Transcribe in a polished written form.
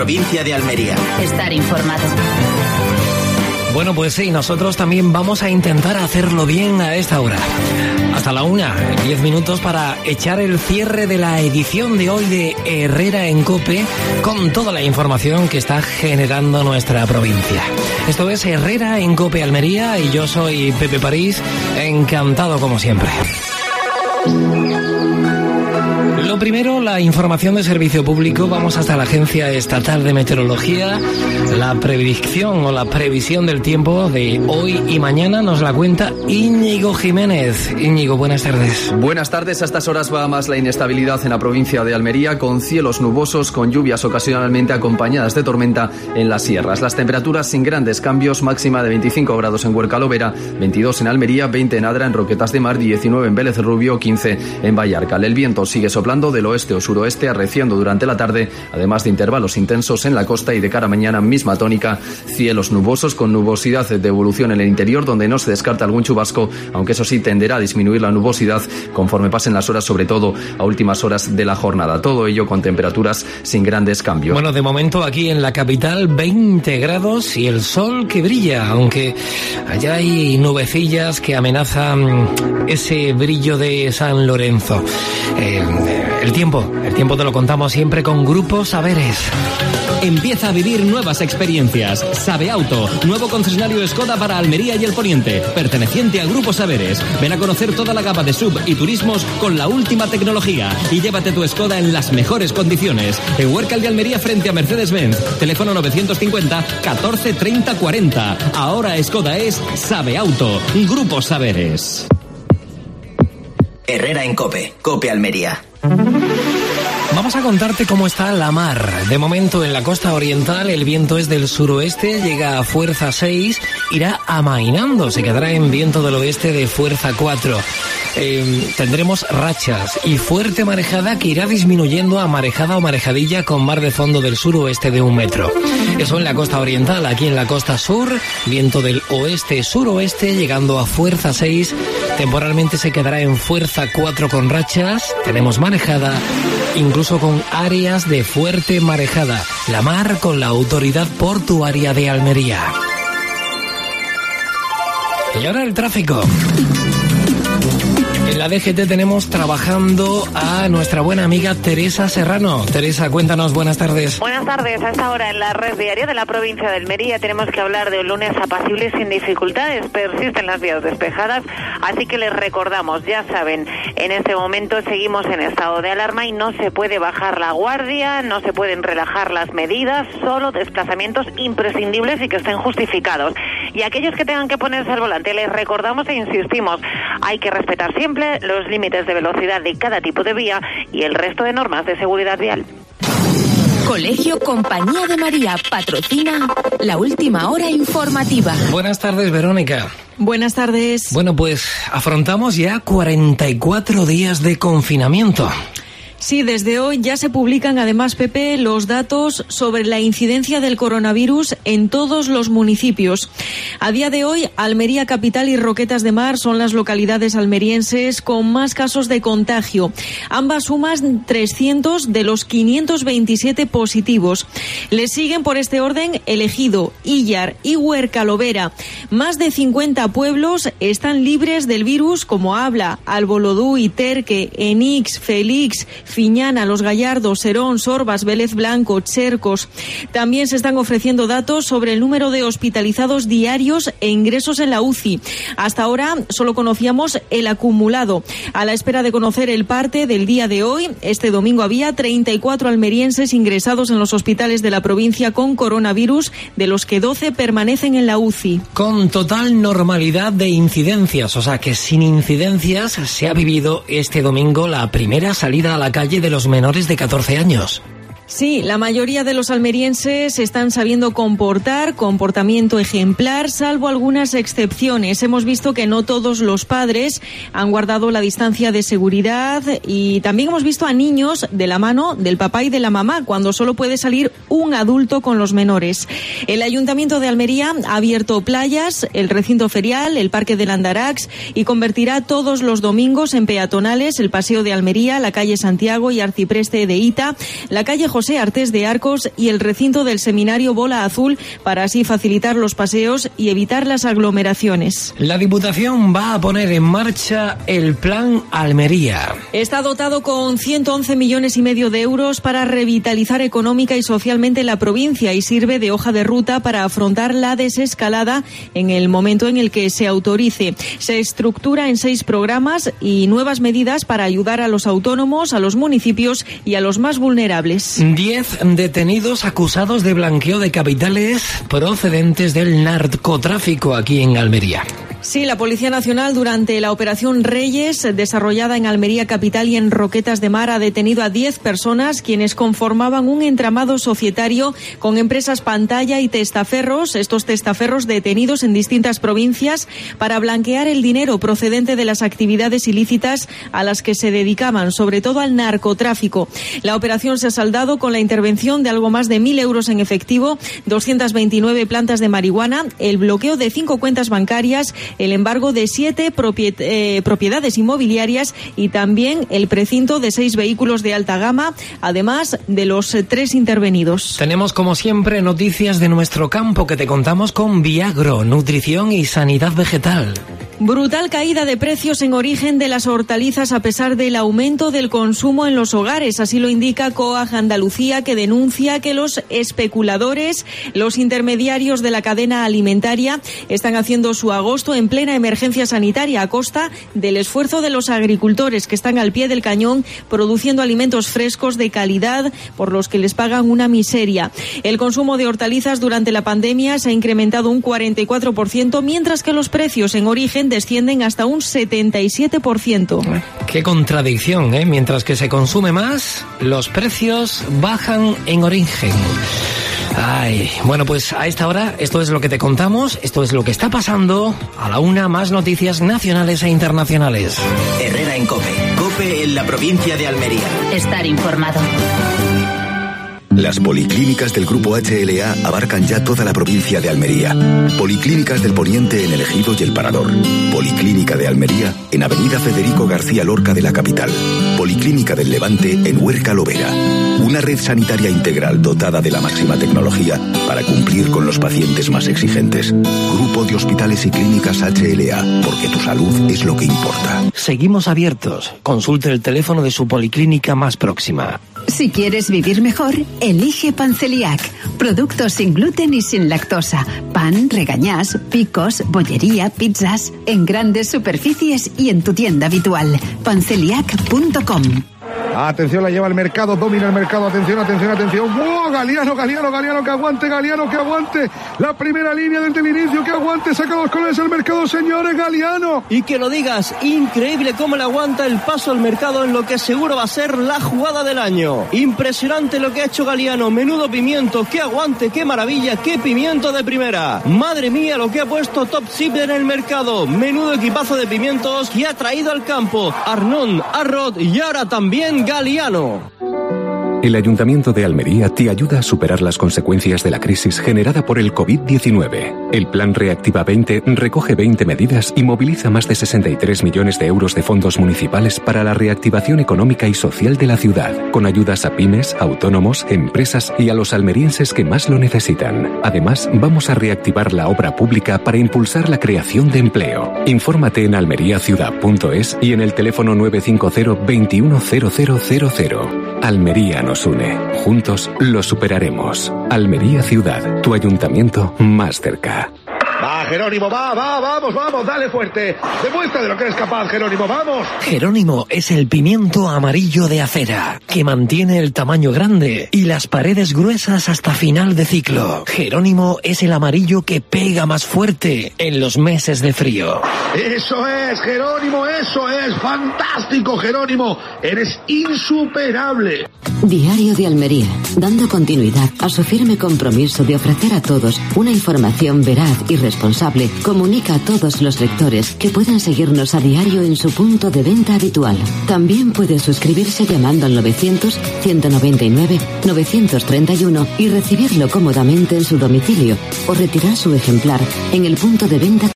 provincia de Almería. Estar informado. Bueno, pues sí, nosotros también vamos a intentar hacerlo bien a esta hora. Hasta la 1, 10 minutos para echar el cierre de la edición de hoy de Herrera en COPE con toda la información que está generando nuestra provincia. Esto es Herrera en COPE Almería y yo soy Pepe París, encantado como siempre. Lo primero, la información de servicio público. Vamos hasta la Agencia Estatal de Meteorología. La predicción o la previsión del tiempo de hoy y mañana nos la cuenta Íñigo Jiménez. Íñigo, buenas tardes. Buenas tardes. A estas horas va más la inestabilidad en la provincia de Almería, con cielos nubosos, con lluvias ocasionalmente acompañadas de tormenta en las sierras. Las temperaturas sin grandes cambios, máxima de 25 grados en Huercalovera, 22 en Almería, 20 en Adra, en Roquetas de Mar, 19 en Vélez Rubio, 15 en Vallarcal. El viento sigue soplando del oeste o suroeste, arreciando durante la tarde, además de intervalos intensos en la costa, y de cara a mañana misma tónica, cielos nubosos con nubosidad de evolución en el interior, donde no se descarta algún chubasco, aunque eso sí tenderá a disminuir la nubosidad conforme pasen las horas, sobre todo a últimas horas de la jornada. Todo ello con temperaturas sin grandes cambios. Bueno, de momento aquí en la capital 20 grados y el sol que brilla, aunque allá hay nubecillas que amenazan ese brillo de San Lorenzo. El tiempo te lo contamos siempre con Grupo Saberes. Empieza a vivir nuevas experiencias. Sabe Auto, nuevo concesionario Skoda para Almería y el Poniente, perteneciente a Grupo Saberes. Ven a conocer toda la gama de sub y turismos con la última tecnología y llévate tu Skoda en las mejores condiciones. En Huércal de Almería frente a Mercedes-Benz. Teléfono 950 14 30 40. Ahora Skoda es Sabe Auto, Grupo Saberes. Herrera en COPE, COPE Almería. Vamos a contarte cómo está la mar. De momento en la costa oriental el viento es del suroeste, llega a fuerza 6, irá amainando, se quedará en viento del oeste de fuerza 4. Tendremos rachas y fuerte marejada que irá disminuyendo a marejada o marejadilla con mar de fondo del suroeste de 1 metro. Eso en la costa oriental. Aquí en la costa sur, viento del oeste-suroeste llegando a fuerza 6. Temporalmente se quedará en fuerza 4 con rachas. Tenemos marejada, incluso con áreas de fuerte marejada. La mar con la autoridad portuaria de Almería. Y ahora el tráfico. En la DGT tenemos trabajando a nuestra buena amiga Teresa Serrano. Teresa, cuéntanos, buenas tardes. Buenas tardes. A esta hora en la red diaria de la provincia de Almería tenemos que hablar de un lunes apacible sin dificultades. Persisten las vías despejadas, así que les recordamos, ya saben, en este momento seguimos en estado de alarma y no se puede bajar la guardia, no se pueden relajar las medidas, solo desplazamientos imprescindibles y que estén justificados. Y aquellos que tengan que ponerse al volante, les recordamos e insistimos, hay que respetar siempre los límites de velocidad de cada tipo de vía y el resto de normas de seguridad vial. Colegio Compañía de María patrocina la última hora informativa. Buenas tardes, Verónica. Buenas tardes. Bueno, pues afrontamos ya 44 días de confinamiento. Sí, desde hoy ya se publican además, Pepe, los datos sobre la incidencia del coronavirus en todos los municipios. A día de hoy, Almería Capital y Roquetas de Mar son las localidades almerienses con más casos de contagio. Ambas suman 300 de los 527 positivos. Le siguen por este orden El Ejido, Illar y Huercalovera. Más de 50 pueblos están libres del virus, como Abla, Albolodú, Iterque, Enix, Felix, Fiñana, Los Gallardos, Serón, Sorbas, Vélez Blanco, Chercos. También se están ofreciendo datos sobre el número de hospitalizados diarios e ingresos en la UCI. Hasta ahora solo conocíamos el acumulado. A la espera de conocer el parte del día de hoy, este domingo había 34 almerienses ingresados en los hospitales de la provincia con coronavirus, de los que 12 permanecen en la UCI. Con total normalidad de incidencias, o sea que sin incidencias se ha vivido este domingo la primera salida a la calle de los menores de 14 años. Sí, la mayoría de los almerienses están sabiendo comportamiento ejemplar, salvo algunas excepciones. Hemos visto que no todos los padres han guardado la distancia de seguridad y también hemos visto a niños de la mano del papá y de la mamá, cuando solo puede salir un adulto con los menores. El Ayuntamiento de Almería ha abierto playas, el recinto ferial, el Parque del Andarax y convertirá todos los domingos en peatonales el Paseo de Almería, la calle Santiago y Arcipreste de Ita, la calle José Artés de Arcos y el recinto del seminario Bola Azul para así facilitar los paseos y evitar las aglomeraciones. La Diputación va a poner en marcha el Plan Almería. Está dotado con 111,5 millones de euros para revitalizar económica y socialmente la provincia y sirve de hoja de ruta para afrontar la desescalada en el momento en el que se autorice. Se estructura en 6 programas y nuevas medidas para ayudar a los autónomos, a los municipios y a los más vulnerables. 10 detenidos acusados de blanqueo de capitales procedentes del narcotráfico aquí en Almería. Sí, la Policía Nacional durante la Operación Reyes, desarrollada en Almería capital y en Roquetas de Mar, ha detenido a 10 personas quienes conformaban un entramado societario con empresas pantalla y testaferros, estos testaferros detenidos en distintas provincias para blanquear el dinero procedente de las actividades ilícitas a las que se dedicaban, sobre todo al narcotráfico. La operación se ha saldado con la intervención de algo más de 1.000 euros en efectivo, 229 plantas de marihuana, el bloqueo de 5 cuentas bancarias, el embargo de 7 propiedades inmobiliarias y también el precinto de 6 vehículos de alta gama, además de los 3 intervenidos. Tenemos, como siempre, noticias de nuestro campo que te contamos con Viagro, nutrición y sanidad vegetal. Brutal caída de precios en origen de las hortalizas a pesar del aumento del consumo en los hogares. Así lo indica COAG Andalucía, que denuncia que los especuladores, los intermediarios de la cadena alimentaria, están haciendo su agosto en plena emergencia sanitaria a costa del esfuerzo de los agricultores que están al pie del cañón produciendo alimentos frescos de calidad por los que les pagan una miseria. El consumo de hortalizas durante la pandemia se ha incrementado un 44%, mientras que los precios en origen descienden hasta un 77%. Qué contradicción, ¿eh? Mientras que se consume más, los precios bajan en origen. Ay, bueno, pues a esta hora esto es lo que te contamos, esto es lo que está pasando. A la una, más noticias nacionales e internacionales. Herrera en COPE. COPE en la provincia de Almería. Estar informado. Las policlínicas del Grupo HLA abarcan ya toda la provincia de Almería. Policlínicas del Poniente en El Ejido y El Parador. Policlínica de Almería en Avenida Federico García Lorca de la capital. Policlínica del Levante en Huerca Lovera. Una red sanitaria integral dotada de la máxima tecnología para cumplir con los pacientes más exigentes. Grupo de Hospitales y Clínicas HLA, porque tu salud es lo que importa. Seguimos abiertos. Consulte el teléfono de su policlínica más próxima. Si quieres vivir mejor, elige Panceliac. Productos sin gluten y sin lactosa. Pan, regañás, picos, bollería, pizzas. En grandes superficies y en tu tienda habitual. Panceliac.com. Atención, la lleva el mercado, domina el mercado, atención. ¡Wow! Galiano, que aguante, Galiano, que aguante. La primera línea desde el inicio, que aguante, saca los colores al mercado, señores, Galiano. Y que lo digas, increíble cómo le aguanta el paso al mercado en lo que seguro va a ser la jugada del año. Impresionante lo que ha hecho Galiano, menudo pimiento, qué aguante, qué maravilla, qué pimiento de primera. Madre mía, lo que ha puesto Top Chip en el mercado, menudo equipazo de pimientos que ha traído al campo. Arnón, Arrod y ahora también Galiano. El Ayuntamiento de Almería te ayuda a superar las consecuencias de la crisis generada por el COVID-19. El Plan Reactiva 20 recoge 20 medidas y moviliza más de 63 millones de euros de fondos municipales para la reactivación económica y social de la ciudad, con ayudas a pymes, autónomos, empresas y a los almerienses que más lo necesitan. Además, vamos a reactivar la obra pública para impulsar la creación de empleo. Infórmate en almeriaciudad.es y en el teléfono 950 210000. Almería nos une. Juntos lo superaremos. Almería Ciudad, tu ayuntamiento más cerca. Va, Jerónimo, vamos, dale fuerte. Demuestra de lo que eres capaz, Jerónimo, vamos. Jerónimo es el pimiento amarillo de acera, que mantiene el tamaño grande y las paredes gruesas hasta final de ciclo. Jerónimo es el amarillo que pega más fuerte en los meses de frío. Eso es, Jerónimo, eso es. Fantástico, Jerónimo. Eres insuperable. Diario de Almería, dando continuidad a su firme compromiso de ofrecer a todos una información veraz y responsable, comunica a todos los lectores que pueden seguirnos a diario en su punto de venta habitual. También puede suscribirse llamando al 900-199-931 y recibirlo cómodamente en su domicilio o retirar su ejemplar en el punto de venta